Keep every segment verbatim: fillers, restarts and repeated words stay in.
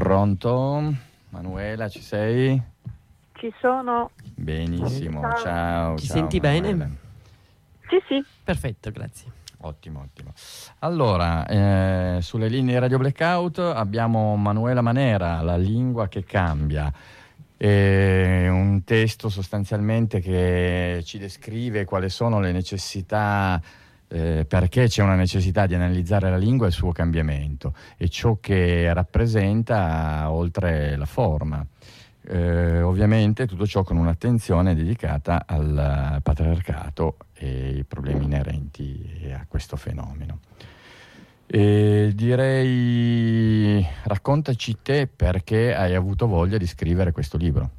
Pronto? Manuela, ci sei? Ci sono. Benissimo, Ciao. ciao. Ci ciao, senti Manuela. bene? Sì, sì. Perfetto, grazie. Ottimo, ottimo. Allora, eh, sulle linee di Radio Blackout abbiamo Manuela Manera, La lingua che cambia. È un testo sostanzialmente che ci descrive quali sono le necessità, eh, perché c'è una necessità di analizzare la lingua e il suo cambiamento e ciò che rappresenta oltre la forma. Eh, ovviamente tutto ciò con un'attenzione dedicata al patriarcato e i problemi inerenti a questo fenomeno. E direi, raccontaci te perché hai avuto voglia di scrivere questo libro.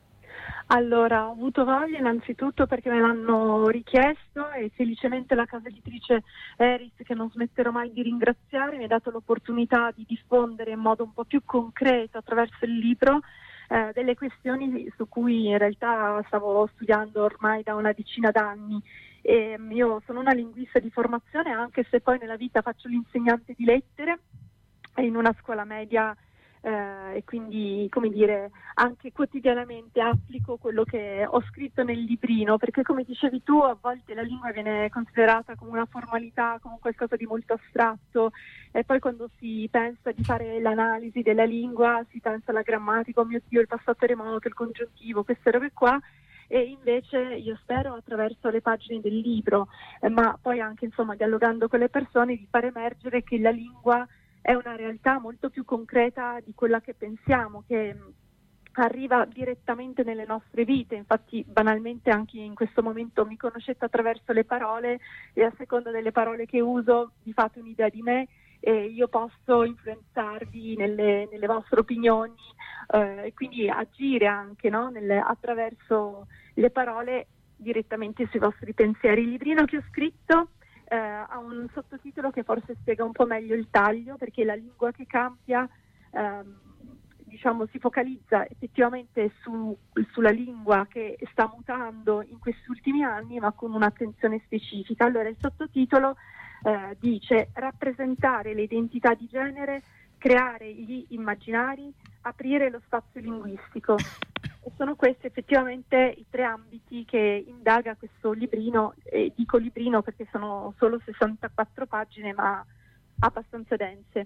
Allora, ho avuto voglia innanzitutto perché me l'hanno richiesto e felicemente la casa editrice Eris, che non smetterò mai di ringraziare, mi ha dato l'opportunità di diffondere in modo un po' più concreto attraverso il libro eh, delle questioni su cui in realtà stavo studiando ormai da una decina d'anni. E io sono una linguista di formazione, anche se poi nella vita faccio l'insegnante di lettere in una scuola media eh, e quindi, come dire, anche quotidianamente applico quello che ho scritto nel librino, perché come dicevi tu, a volte la lingua viene considerata come una formalità, come qualcosa di molto astratto, e poi quando si pensa di fare l'analisi della lingua si pensa alla grammatica, oh mio Dio, il passato remoto, il congiuntivo, queste robe qua. E invece io spero attraverso le pagine del libro, eh, ma poi anche insomma dialogando con le persone, di far emergere che la lingua è una realtà molto più concreta di quella che pensiamo, che mh, arriva direttamente nelle nostre vite. Infatti banalmente anche in questo momento mi conoscete attraverso le parole e a seconda delle parole che uso vi fate un'idea di me e io posso influenzarvi nelle, nelle vostre opinioni eh, e quindi agire anche, no? Nelle, attraverso le parole direttamente sui vostri pensieri. Il librino che ho scritto eh, ha un sottotitolo che forse spiega un po' meglio il taglio, perché la lingua che cambia ehm, diciamo si focalizza effettivamente su, sulla lingua che sta mutando in questi ultimi anni, ma con un'attenzione specifica. Allora il sottotitolo eh, dice: rappresentare le identità di genere, creare gli immaginari, aprire lo spazio linguistico. E sono questi effettivamente i tre ambiti che indaga questo librino, e dico librino perché sono solo sessantaquattro pagine, ma abbastanza dense.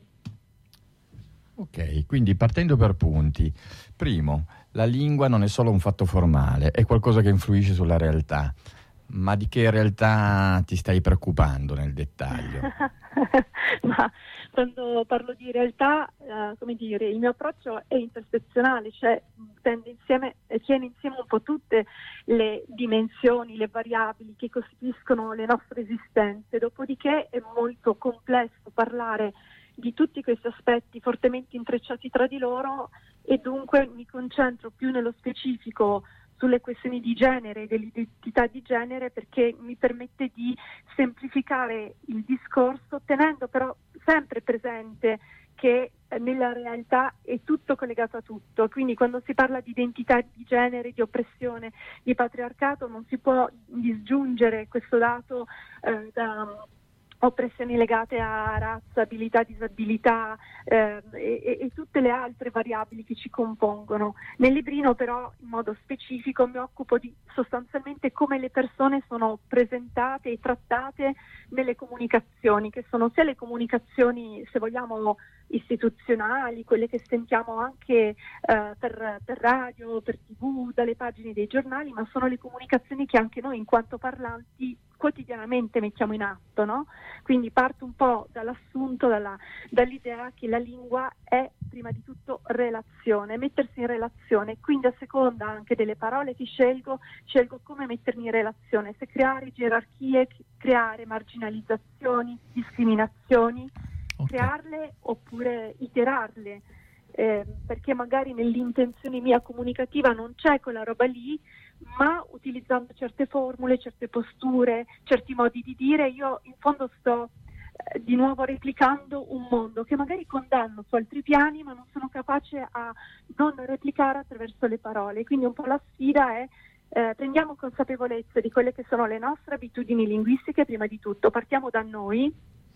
Ok, quindi partendo per punti. Primo, la lingua non è solo un fatto formale, è qualcosa che influisce sulla realtà. Ma di che realtà ti stai preoccupando nel dettaglio? Ma quando parlo di realtà, eh, come dire, il mio approccio è intersezionale, cioè tende insieme, tiene insieme un po' tutte le dimensioni, le variabili che costituiscono le nostre esistenze. Dopodiché è molto complesso parlare di tutti questi aspetti fortemente intrecciati tra di loro e dunque mi concentro più nello specifico sulle questioni di genere e dell'identità di genere, perché mi permette di semplificare il discorso, tenendo però sempre presente che nella realtà è tutto collegato a tutto. Quindi quando si parla di identità di genere, di oppressione, di patriarcato, non si può disgiungere questo dato eh, da oppressioni legate a razza, abilità, disabilità eh, e, e tutte le altre variabili che ci compongono. Nel librino però in modo specifico mi occupo di sostanzialmente come le persone sono presentate e trattate nelle comunicazioni, che sono sia le comunicazioni, se vogliamo, istituzionali, quelle che sentiamo anche eh, per, per radio, per tivù, dalle pagine dei giornali, ma sono le comunicazioni che anche noi in quanto parlanti quotidianamente mettiamo in atto, no? Quindi parto un po' dall'assunto, dalla, dall'idea che la lingua è prima di tutto relazione, mettersi in relazione, quindi a seconda anche delle parole che scelgo, scelgo come mettermi in relazione, se creare gerarchie, creare marginalizzazioni, discriminazioni, Okay. crearle oppure iterarle, eh, perché magari nell'intenzione mia comunicativa non c'è quella roba lì, ma utilizzando certe formule, certe posture, certi modi di dire, io in fondo sto eh, di nuovo replicando un mondo che magari condanno su altri piani, ma non sono capace a non replicare attraverso le parole. Quindi un po' la sfida è eh, prendiamo consapevolezza di quelle che sono le nostre abitudini linguistiche prima di tutto, partiamo da noi,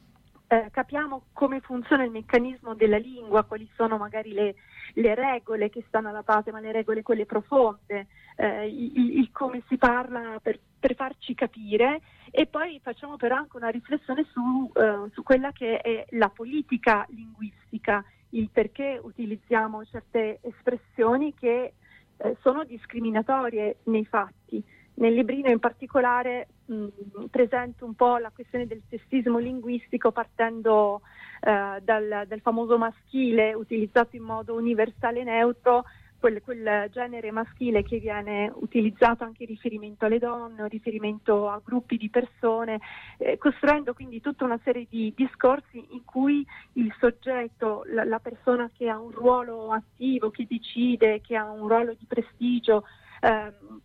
eh, capiamo come funziona il meccanismo della lingua, quali sono magari le, le regole che stanno alla base, ma le regole quelle profonde, eh, il, il come si parla per, per farci capire, e poi facciamo però anche una riflessione su, eh, su quella che è la politica linguistica, il perché utilizziamo certe espressioni che eh, sono discriminatorie nei fatti. Nel librino in particolare mh, presento un po' la questione del sessismo linguistico partendo eh, dal, dal famoso maschile utilizzato in modo universale e neutro, quel, quel genere maschile che viene utilizzato anche in riferimento alle donne, in riferimento a gruppi di persone, eh, costruendo quindi tutta una serie di discorsi in cui il soggetto, la, la persona che ha un ruolo attivo, che decide, che ha un ruolo di prestigio, ehm,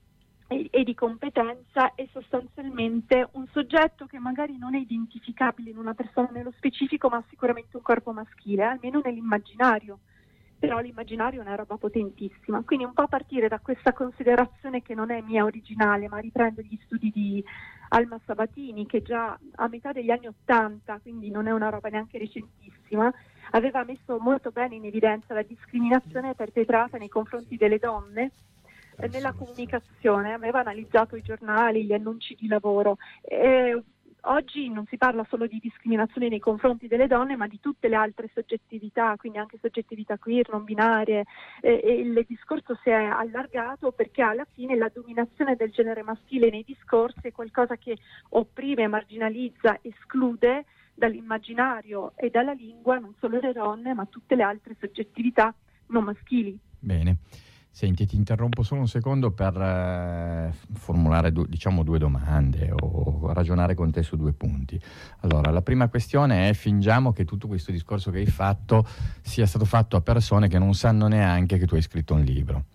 e di competenza, è sostanzialmente un soggetto che magari non è identificabile in una persona nello specifico, ma sicuramente un corpo maschile, almeno nell'immaginario. Però l'immaginario è una roba potentissima, quindi un po' a partire da questa considerazione che non è mia originale, ma riprendo gli studi di Alma Sabatini, che già a metà degli anni Ottanta, quindi non è una roba neanche recentissima, aveva messo molto bene in evidenza la discriminazione perpetrata nei confronti delle donne nella comunicazione. Aveva analizzato i giornali, gli annunci di lavoro. E oggi non si parla solo di discriminazione nei confronti delle donne, ma di tutte le altre soggettività, quindi anche soggettività queer, non binarie, e, e il discorso si è allargato perché alla fine la dominazione del genere maschile nei discorsi è qualcosa che opprime, marginalizza, esclude dall'immaginario e dalla lingua non solo le donne, ma tutte le altre soggettività non maschili. Bene. Senti, ti interrompo solo un secondo per eh, formulare du- diciamo due domande o ragionare con te su due punti. Allora, la prima questione è: fingiamo che tutto questo discorso che hai fatto sia stato fatto a persone che non sanno neanche che tu hai scritto un libro.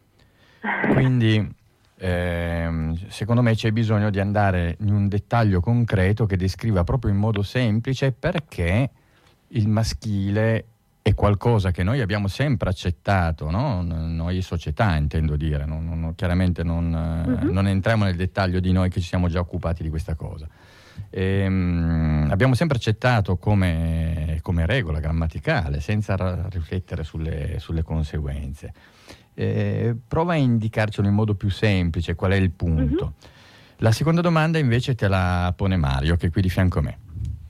Quindi, ehm, secondo me c'è bisogno di andare in un dettaglio concreto che descriva proprio in modo semplice perché il maschile è qualcosa che noi abbiamo sempre accettato, no? Noi società intendo dire, non, non, chiaramente non, uh-huh. non entriamo nel dettaglio di noi che ci siamo già occupati di questa cosa. E, um, abbiamo sempre accettato come, come regola grammaticale, senza ra- riflettere sulle, sulle conseguenze. E, prova a indicarcelo in modo più semplice, qual è il punto. Uh-huh. La seconda domanda invece te la pone Mario, che è qui di fianco a me.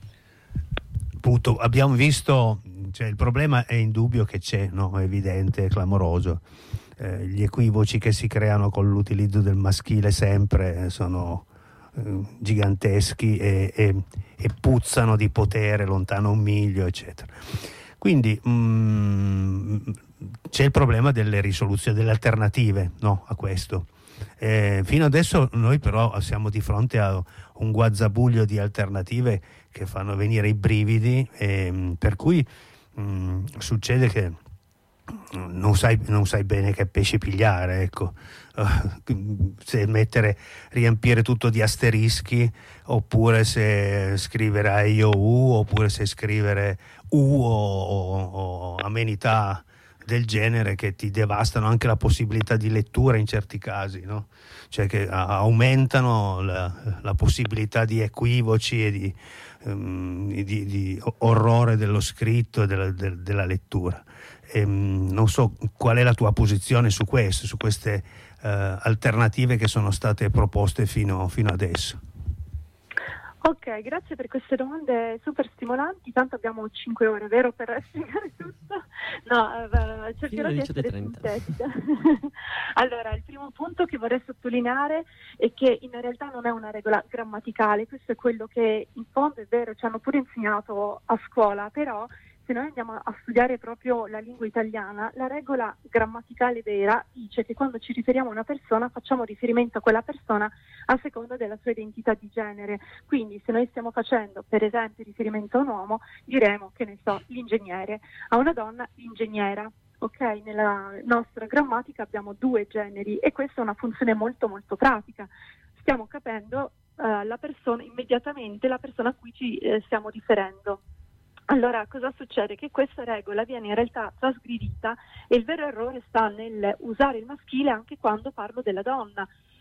Appunto, abbiamo visto, cioè, il problema è indubbio che c'è, no? È evidente, è clamoroso. Eh, gli equivoci che si creano con l'utilizzo del maschile sempre eh, sono eh, giganteschi e, e, e puzzano di potere lontano un miglio, eccetera. Quindi mh, c'è il problema delle risoluzioni, delle alternative, no, a questo. Eh, fino adesso noi però siamo di fronte a un guazzabuglio di alternative che fanno venire i brividi, eh, per cui mh, succede che non sai, non sai bene che pesci pigliare, ecco. Uh, se mettere, riempire tutto di asterischi, oppure se scrivere a io u, oppure se scrivere u o, o, o amenità del genere che ti devastano anche la possibilità di lettura in certi casi, no? Cioè che aumentano la, la possibilità di equivoci e di, um, di, di orrore dello scritto e della, de, della lettura. E, um, non so qual è la tua posizione su questo, su queste uh, alternative che sono state proposte fino, fino adesso. Ok, grazie per queste domande super stimolanti. Tanto abbiamo cinque ore, vero, per spiegare tutto? No, eh, cercherò di essere sintetica. Allora, il primo punto che vorrei sottolineare è che in realtà non è una regola grammaticale. Questo è quello che in fondo è vero, ci hanno pure insegnato a scuola, però se noi andiamo a studiare proprio la lingua italiana, la regola grammaticale vera dice che quando ci riferiamo a una persona facciamo riferimento a quella persona a seconda della sua identità di genere. Quindi se noi stiamo facendo per esempio riferimento a un uomo, diremo, che ne so, l'ingegnere, a una donna l'ingegnera. Ok, nella nostra grammatica abbiamo due generi e questa è una funzione molto molto pratica. Stiamo capendo uh, la persona immediatamente, la persona a cui ci eh, stiamo riferendo. Allora, cosa succede? Che questa regola viene in realtà trasgredita e il vero errore sta nel usare il maschile anche quando parlo della donna.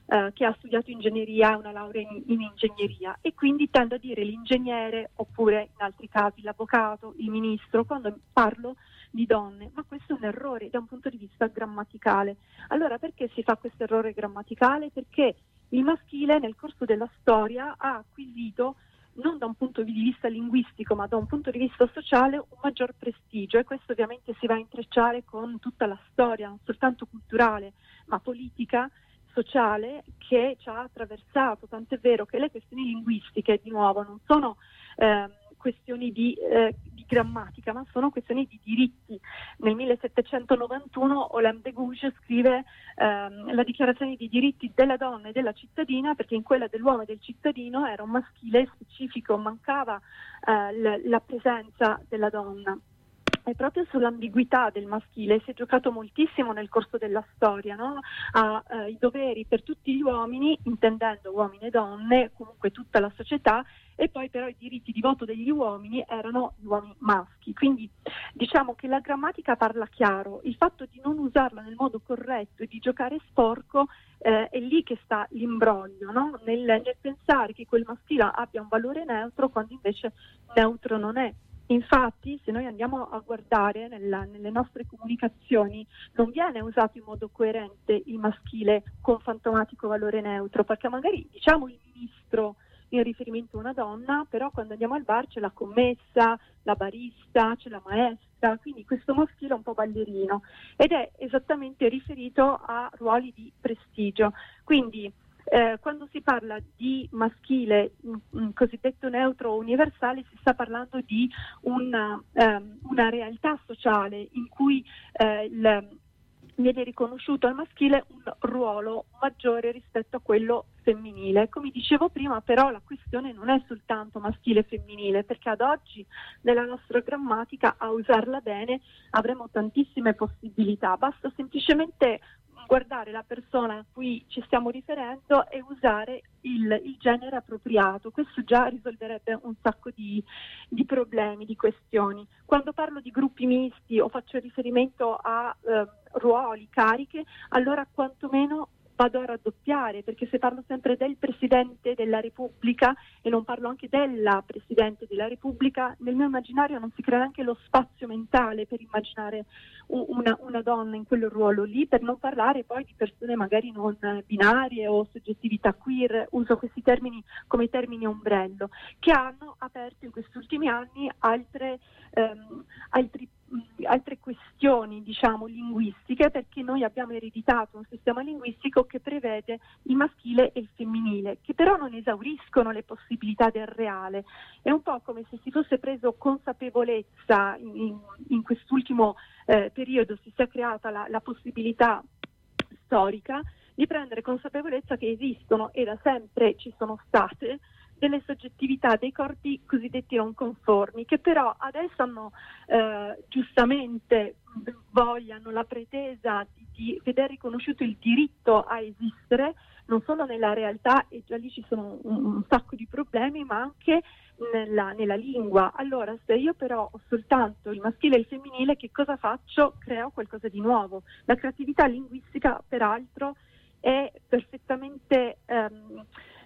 eh, che ha studiato ingegneria, una laurea in, in ingegneria, e quindi tendo a dire l'ingegnere oppure in altri casi l'avvocato, il ministro, quando parlo di donne, ma questo è un errore da un punto di vista grammaticale. Allora perché si fa questo errore grammaticale? Perché il maschile nel corso della storia ha acquisito, non da un punto di vista linguistico ma da un punto di vista sociale, un maggior prestigio, e questo ovviamente si va a intrecciare con tutta la storia, non soltanto culturale ma politica, sociale, che ci ha attraversato. Tant'è vero che le questioni linguistiche, di nuovo, non sono eh, questioni di, eh, di grammatica, ma sono questioni di diritti. Nel millesettecentonovantuno Olympe de Gouges scrive ehm, la dichiarazione dei diritti della donna e della cittadina, perché in quella dell'uomo e del cittadino era un maschile specifico, mancava eh, l- la presenza della donna. E proprio sull'ambiguità del maschile si è giocato moltissimo nel corso della storia, no? A, eh, i doveri per tutti gli uomini, intendendo uomini e donne, comunque tutta la società, e poi però i diritti di voto degli uomini erano gli uomini maschi. Quindi diciamo che la grammatica parla chiaro, il fatto di non usarla nel modo corretto e di giocare sporco eh, è lì che sta l'imbroglio, no? nel, nel pensare che quel maschile abbia un valore neutro quando invece neutro non è. Infatti, se noi andiamo a guardare nella, nelle nostre comunicazioni, non viene usato in modo coerente il maschile con fantomatico valore neutro, perché magari diciamo il ministro in riferimento a una donna, però quando andiamo al bar c'è la commessa, la barista, c'è la maestra, quindi questo maschile è un po' ballerino ed è esattamente riferito a ruoli di prestigio. Quindi Eh, quando si parla di maschile mh, mh, cosiddetto neutro o universale, si sta parlando di una, um, una realtà sociale in cui eh, il, viene riconosciuto al maschile un ruolo maggiore rispetto a quello femminile. Come dicevo prima, però, la questione non è soltanto maschile e femminile, perché ad oggi nella nostra grammatica, a usarla bene, avremo tantissime possibilità. Basta semplicemente guardare la persona a cui ci stiamo riferendo e usare il, il genere appropriato. Questo già risolverebbe un sacco di, di problemi, di questioni. Quando parlo di gruppi misti o faccio riferimento a eh, ruoli, cariche, allora quantomeno vado a raddoppiare, perché se parlo sempre del Presidente della Repubblica e non parlo anche della Presidente della Repubblica, nel mio immaginario non si crea neanche lo spazio mentale per immaginare una, una donna in quel ruolo lì, per non parlare poi di persone magari non binarie o soggettività queer, uso questi termini come termini ombrello, che hanno aperto in questi ultimi anni altre, ehm, altri altre questioni, diciamo, linguistiche, perché noi abbiamo ereditato un sistema linguistico che prevede il maschile e il femminile, che però non esauriscono le possibilità del reale. È un po' come se si fosse preso consapevolezza in, in, in quest'ultimo eh, periodo, si sia creata la, la possibilità storica di prendere consapevolezza che esistono e da sempre ci sono state delle soggettività dei corpi cosiddetti non conformi, che però adesso hanno eh, giustamente vogliano la pretesa di, di vedere riconosciuto il diritto a esistere, non solo nella realtà, e già lì ci sono un, un sacco di problemi, ma anche nella, nella lingua. Allora, se io però ho soltanto il maschile e il femminile, che cosa faccio? Creo qualcosa di nuovo. La creatività linguistica, peraltro, è perfettamente ehm,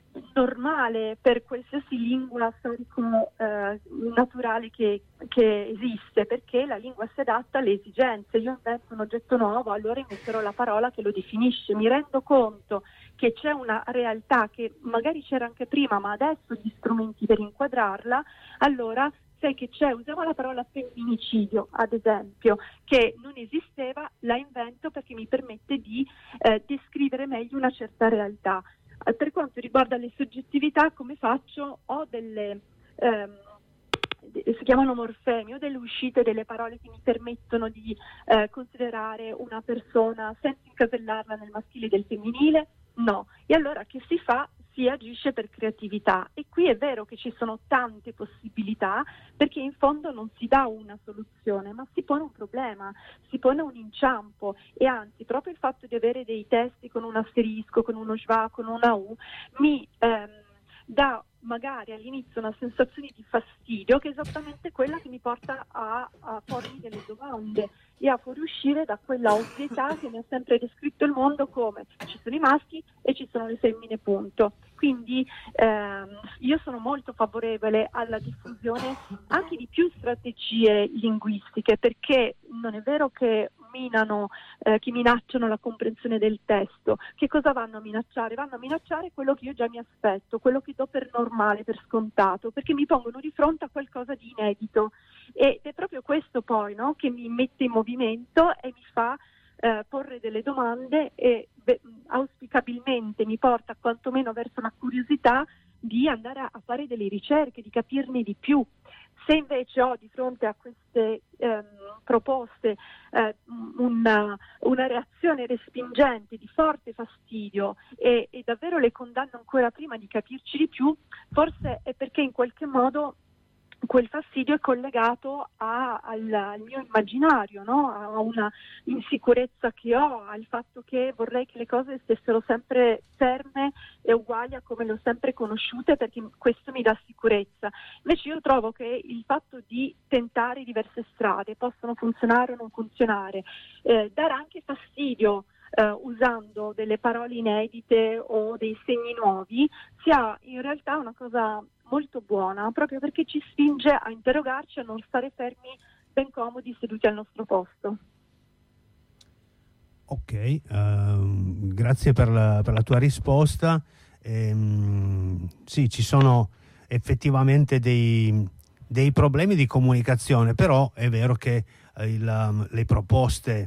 normale per qualsiasi lingua storico eh, naturale che, che esiste, perché la lingua si adatta alle esigenze. Io invento un oggetto nuovo, allora inventerò la parola che lo definisce. Mi rendo conto che c'è una realtà che magari c'era anche prima, ma adesso gli strumenti per inquadrarla, allora sai che c'è, usiamo la parola femminicidio ad esempio, che non esisteva, la invento perché mi permette di eh, descrivere meglio una certa realtà. Per quanto riguarda le soggettività, come faccio? Ho delle, ehm, si chiamano morfemi, o delle uscite delle parole che mi permettono di eh, considerare una persona senza incasellarla nel maschile e del femminile? No. E allora che si fa? Si agisce per creatività, e qui è vero che ci sono tante possibilità, perché in fondo non si dà una soluzione, ma si pone un problema, si pone un inciampo, e anzi proprio il fatto di avere dei testi con un asterisco, con uno schwa, con una U mi ehm, dà magari all'inizio una sensazione di fastidio, che è esattamente quella che mi porta a, a pormi delle domande e a fuoriuscire da quella ovvietà che mi ha sempre descritto il mondo come ci sono i maschi e ci sono le femmine, punto. Quindi ehm, io sono molto favorevole alla diffusione anche di più strategie linguistiche, perché non è vero che minano, eh, che minacciano la comprensione del testo. Che cosa vanno a minacciare? Vanno a minacciare quello che io già mi aspetto, quello che do per normale, per scontato, perché mi pongono di fronte a qualcosa di inedito, ed è proprio questo poi, no, che mi mette in movimento e mi fa eh, porre delle domande e beh, auspicabilmente mi porta quantomeno verso la curiosità di andare a, a fare delle ricerche, di capirne di più. Se invece ho di fronte a queste ehm, proposte eh, una, una reazione respingente di forte fastidio e, e davvero le condanno ancora prima di capirci di più, forse è perché in qualche modo quel fastidio è collegato a, al, al mio immaginario, no? A una insicurezza che ho, al fatto che vorrei che le cose stessero sempre ferme e uguali a come le ho sempre conosciute, perché questo mi dà sicurezza. Invece io trovo che il fatto di tentare diverse strade, possono funzionare o non funzionare, eh, dare anche fastidio Uh, usando delle parole inedite o dei segni nuovi, sia in realtà una cosa molto buona, proprio perché ci spinge a interrogarci, a non stare fermi ben comodi seduti al nostro posto. Ok, uh, grazie per la, per la tua risposta. Ehm, sì, ci sono effettivamente dei, dei problemi di comunicazione, però è vero che uh, il, le proposte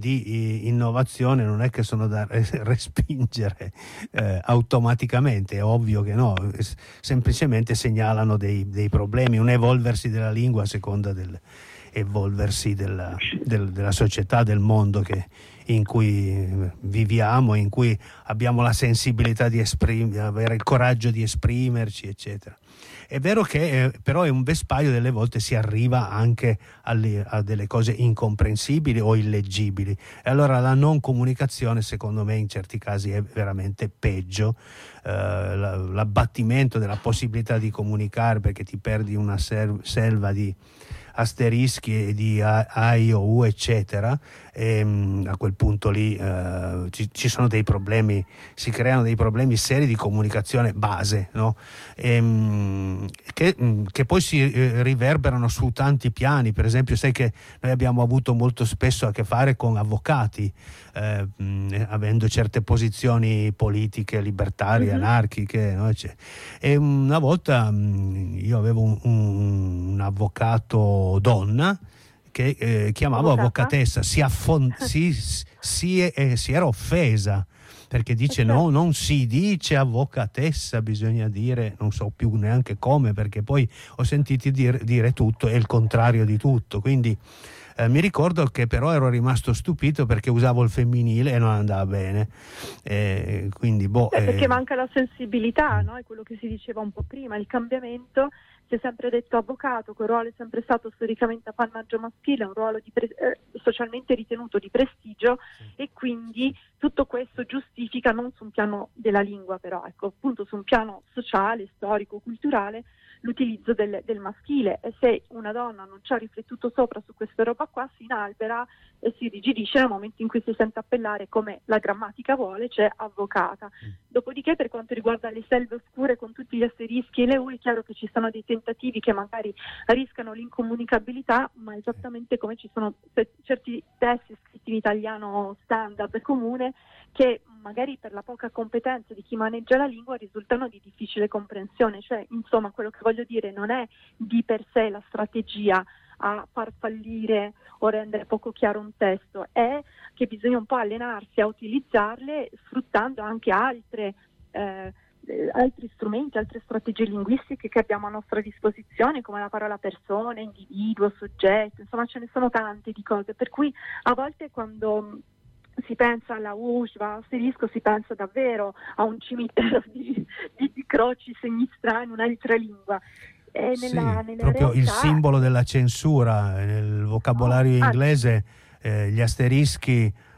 di innovazione non è che sono da respingere eh, automaticamente, è ovvio che no, semplicemente segnalano dei, dei problemi, un evolversi della lingua a seconda del evolversi della, del, della società, del mondo che, in cui viviamo, in cui abbiamo la sensibilità di esprimere, avere il coraggio di esprimerci, eccetera. È vero che eh, però è un vespaio, delle volte si arriva anche alle, a delle cose incomprensibili o illeggibili, e allora la non comunicazione secondo me in certi casi è veramente peggio, eh, l'abbattimento della possibilità di comunicare, perché ti perdi una ser- selva di asterischi e di A, A, I, O, U, eccetera, e mh, a quel punto lì eh, ci, ci sono dei problemi, si creano dei problemi seri di comunicazione base, no? E, mh, che, mh, che poi si eh, riverberano su tanti piani. Per esempio, sai che noi abbiamo avuto molto spesso a che fare con avvocati, eh, mh, avendo certe posizioni politiche, libertarie, mm-hmm. anarchiche, no? Cioè, e una volta mh, io avevo un, un, un avvocato donna che eh, chiamavo Avvocata? avvocatessa, si, affon- si, si, eh, si era offesa perché dice okay. no, non si dice avvocatessa, bisogna dire, non so più neanche come, perché poi ho sentito dire, dire tutto e il contrario di tutto, quindi Eh, mi ricordo che però ero rimasto stupito perché usavo il femminile e non andava bene, eh, quindi boh, eh, perché eh... manca la sensibilità, no? È quello che si diceva un po' prima, il cambiamento. Si è sempre detto avvocato, quel ruolo è sempre stato storicamente appannaggio maschile, un ruolo di pre- eh, socialmente ritenuto di prestigio, sì. E quindi tutto questo giustifica, non su un piano della lingua però, ecco, appunto su un piano sociale, storico, culturale, l'utilizzo del, del maschile, e se una donna non ci ha riflettuto sopra su questa roba qua si inalbera e si rigidisce nel momento in cui si sente appellare, come la grammatica vuole, cioè avvocata. Mm. Dopodiché, per quanto riguarda le selve oscure con tutti gli asterischi e le U, è chiaro che ci sono dei tentativi che magari rischiano l'incomunicabilità, ma esattamente come ci sono certi testi scritti in italiano standard comune che magari per la poca competenza di chi maneggia la lingua risultano di difficile comprensione. Cioè, insomma, quello che voglio dire non è di per sé la strategia a far fallire o rendere poco chiaro un testo, è che bisogna un po' allenarsi a utilizzarle sfruttando anche altre eh, altri strumenti, altre strategie linguistiche che abbiamo a nostra disposizione, come la parola persona, individuo, soggetto, insomma ce ne sono tante di cose, per cui a volte quando si pensa alla U, asterisco, si pensa davvero a un cimitero di, di, di croci, segni strani, un'altra lingua. E sì, nella, nella proprio realtà... il simbolo della censura nel vocabolario no, inglese, eh, gli asterischi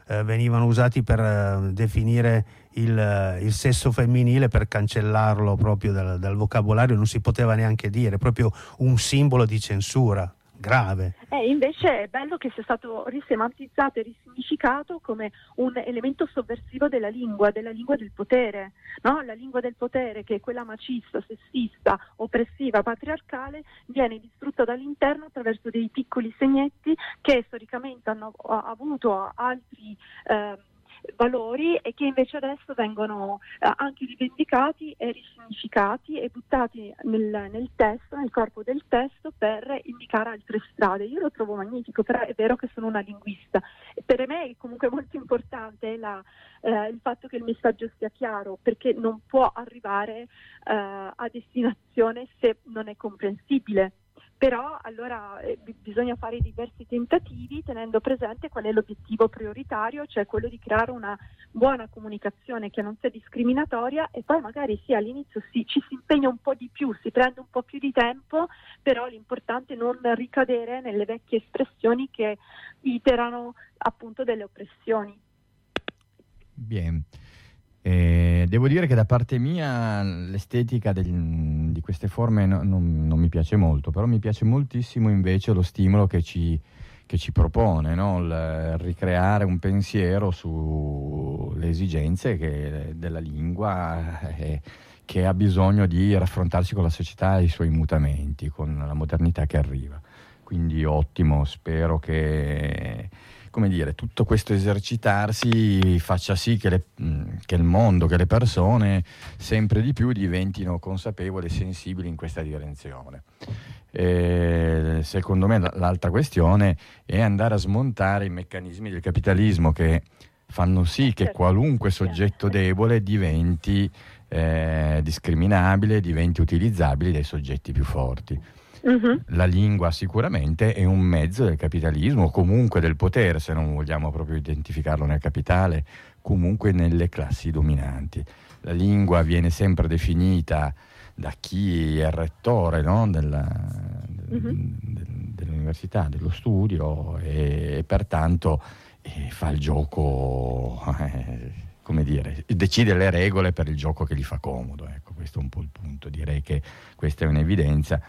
eh, venivano usati per eh, definire il, il sesso femminile, per cancellarlo proprio dal, dal vocabolario, non si poteva neanche dire, proprio un simbolo di censura grave. Eh, invece è bello che sia stato risemantizzato e risignificato come un elemento sovversivo della lingua, della lingua del potere, no? La lingua del potere, che è quella macista, sessista, oppressiva, patriarcale, viene distrutta dall'interno attraverso dei piccoli segnetti che storicamente hanno ha, avuto altri eh, valori e che invece adesso vengono eh, anche rivendicati e risignificati e buttati nel, nel testo, nel corpo del testo, per indicare altre strade. Io lo trovo magnifico, però è vero che sono una linguista e per me è comunque molto importante la, eh, il fatto che il messaggio sia chiaro, perché non può arrivare eh, a destinazione se non è comprensibile. Però allora eh, bisogna fare diversi tentativi tenendo presente qual è l'obiettivo prioritario, cioè quello di creare una buona comunicazione che non sia discriminatoria, e poi magari sì, all'inizio sì, ci si impegna un po' di più, si prende un po' più di tempo, però l'importante è non ricadere nelle vecchie espressioni che iterano appunto delle oppressioni. Bien. Eh, devo dire che da parte mia l'estetica del, di queste forme no, non, non mi piace molto, però mi piace moltissimo invece lo stimolo che ci, che ci propone, no? Il ricreare un pensiero sulle esigenze che, della lingua eh, che ha bisogno di raffrontarsi con la società e i suoi mutamenti, con la modernità che arriva. Quindi ottimo, spero che... come dire, tutto questo esercitarsi faccia sì che, le, che il mondo, che le persone sempre di più diventino consapevoli e sensibili in questa direzione. E secondo me l'altra questione è andare a smontare i meccanismi del capitalismo che fanno sì che qualunque soggetto debole diventi eh, discriminabile, diventi utilizzabile dai soggetti più forti. Uh-huh. La lingua sicuramente è un mezzo del capitalismo, o comunque del potere, se non vogliamo proprio identificarlo nel capitale, comunque nelle classi dominanti. La lingua viene sempre definita da chi è il rettore, no? Della, uh-huh. del, dell'università, dello studio, e, e pertanto eh, fa il gioco, eh, come dire, decide le regole per il gioco che gli fa comodo. Ecco, questo è un po' il punto. Direi che questa è un'evidenza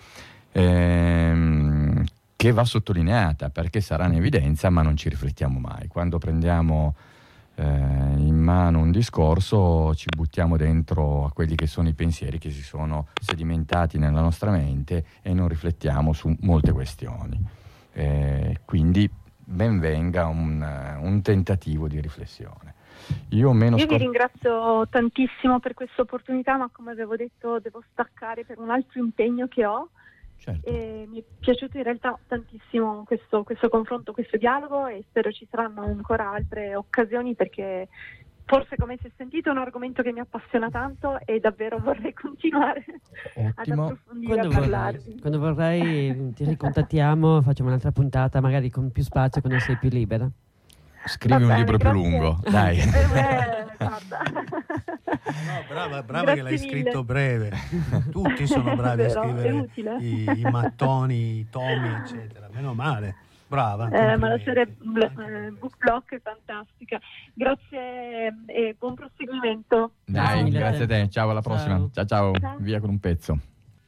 Ehm, che va sottolineata, perché sarà un'evidenza ma non ci riflettiamo mai. Quando prendiamo eh, in mano un discorso ci buttiamo dentro a quelli che sono i pensieri che si sono sedimentati nella nostra mente e non riflettiamo su molte questioni. Eh, quindi ben venga un, un tentativo di riflessione. Io, meno Io scor- vi ringrazio tantissimo per questa opportunità, ma come avevo detto devo staccare per un altro impegno che ho. Certo. E mi è piaciuto in realtà tantissimo questo, questo confronto, questo dialogo, e spero ci saranno ancora altre occasioni, perché forse, come si è sentito, è un argomento che mi appassiona tanto e davvero vorrei continuare Ottimo. ad approfondire, quando a parlarvi. Vorrai, quando vorrai ti ricontattiamo, facciamo un'altra puntata magari con più spazio, quando sei più libera. Scrivi Va un bene, libro grazie. più lungo, dai. Eh, beh, guarda. No, brava, brava Grazie che l'hai mille. scritto breve. Tutti sono bravi a Vero, è scrivere utile. i, i mattoni, i tomi, eccetera. Meno male. Brava. Eh, ma la complimenti. serie eh, Book Block è fantastica. Grazie e buon proseguimento. Dai, Grazie mille a grazie a te. te. Ciao, alla prossima. Ciao. Ciao, ciao. Ciao. Via con un pezzo.